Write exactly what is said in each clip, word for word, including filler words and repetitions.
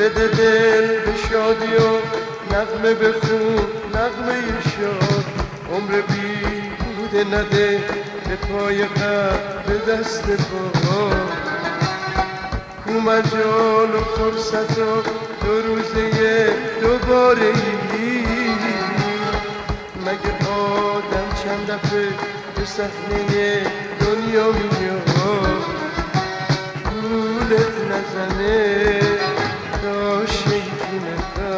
بده دل به شادی و نغمه بخون نغمه شاد، عمر بیهوده نده به پای قلب به دست پا. کو مجال و فرصت و دو روزه دوباره ای، مگه آدم چند دفعه به صحنه دنیا میاد؟ گولت نزنه تا شیطونه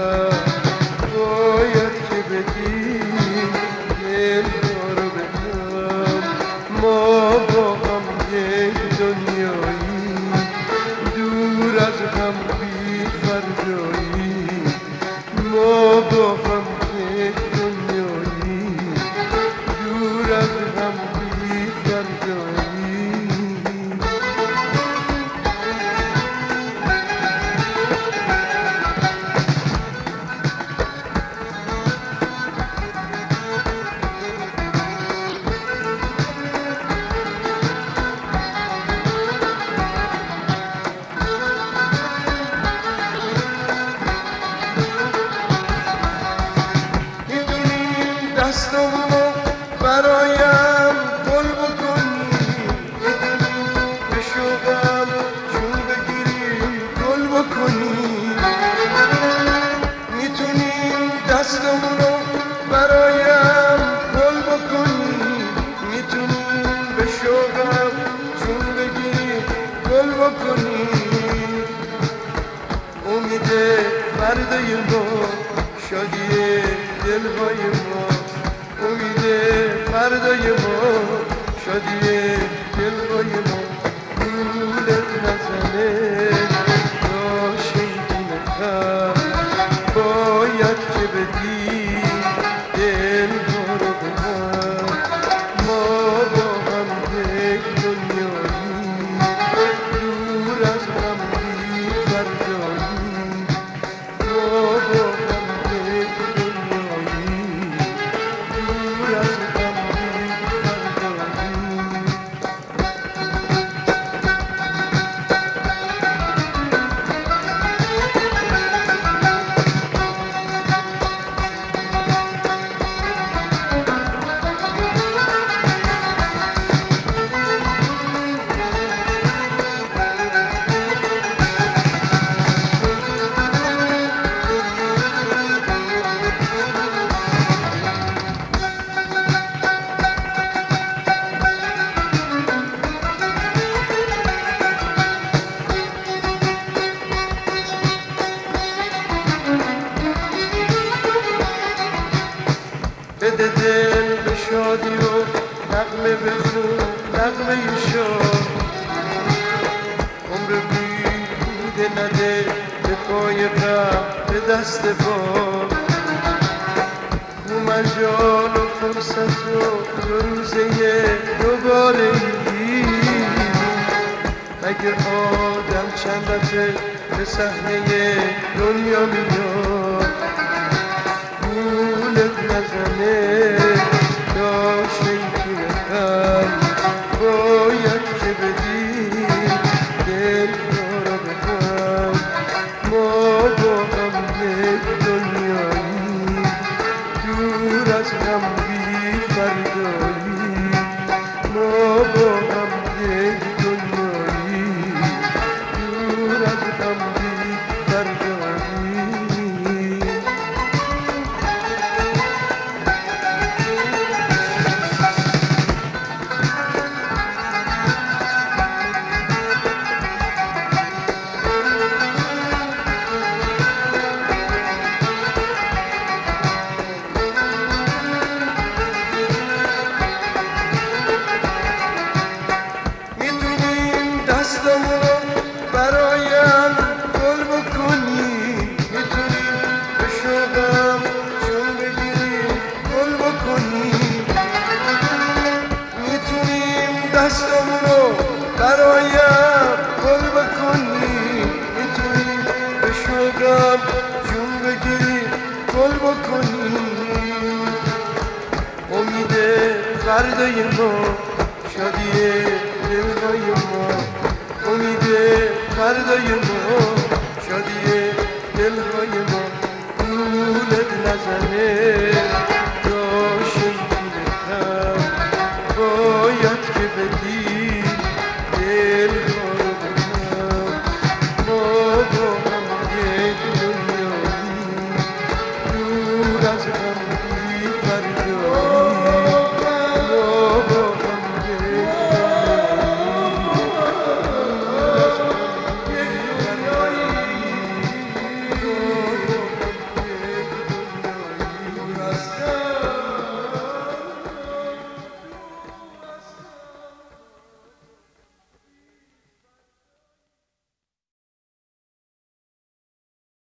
باید که بدی دل رو بدم. ما با هم یک دنیایی دور از هم بی فردایی، ما با هم یک دنیایی دور از هم بی فردایی. دستمونو برایم گل بکنی، میدونی به شوقم چون بگیری گل بکنی. میتونی دستمونو برایم گل بکنی، میتونی به شوقم چون بگیری گل بکنی. امید فردای ما شادی دلهای ما، امید فردای ما شادی دلهای ما. گولت نزنه تا شیطونه باید که بدی دل رو به من. ما با هم یک دنیایی دور از هم بی فردایی، ما با هم یک دنیایی دور از هم بی فردایی. بده دل به شادی و نغمه بخون نغمه شاد، عمر بیهوده نده به پای قلب به دست پا. کو مجال و فرصت و دو روزه دوباره ای، مگه آدم چند دفعه به صحنه دنیا میاد؟ گولت نزنه تا شیطونه باید که بدی دل رو به هم. ما با هم یک دنیایی دور از هم بی فردایی، ما با هم یک دنیایی دور از هم بی فردایی. دستمونو برایم گل بکنی، میتونی به شوقم چون بگیری گل بکنی. میتونیم دستمونو برایم گل بکنی، میتونی به شوقم چون بگیری گل بکنی. امید فردای ما شادی دلهای ما، امید فردای ما